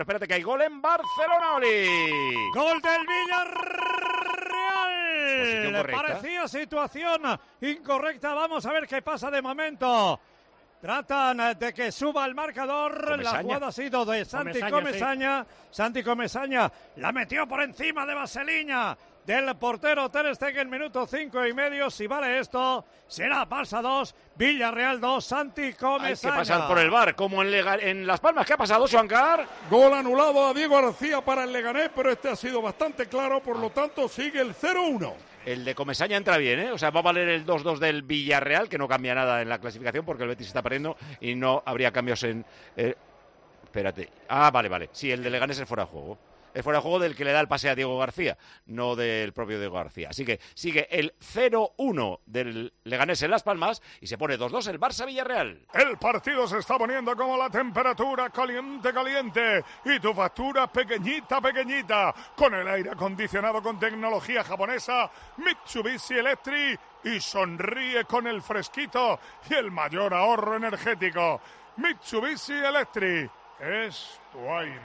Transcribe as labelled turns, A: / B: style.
A: espérate que hay gol en Barcelona, Oli.
B: Gol del Villarreal. Le
A: correcta.
B: parecía situación incorrecta. Vamos a ver qué pasa de momento. Tratan de que suba el marcador.
A: Comesaña.
B: La jugada ha sido de Santi Comesaña. Sí. Santi Comesaña la metió por encima de Vaseliña, del portero Ter Stegen, minuto 5 y medio. Si vale esto, será Barça 2, Villarreal 2, Santi Comesaña.
A: Hay que pasar por el VAR, como en Las Palmas. ¿Qué ha pasado, Xuancar?
C: Gol anulado a Diego García para el Leganés, pero este ha sido bastante claro, por lo tanto sigue el 0-1.
A: El de Comesaña entra bien, ¿eh? O sea, va a valer el 2-2 del Villarreal, que no cambia nada en la clasificación porque el Betis está perdiendo y no habría cambios en... espérate. Ah, vale. Sí, el de Leganés es fuera de juego. Es fuera de juego del que le da el pase a Diego García, no del propio Diego García. Así que sigue el 0-1 del Leganés en Las Palmas y se pone 2-2 el Barça-Villarreal.
C: El partido se está poniendo como la temperatura caliente y tu factura pequeñita, con el aire acondicionado con tecnología japonesa Mitsubishi Electric y sonríe con el fresquito y el mayor ahorro energético. Mitsubishi Electric es tu aire.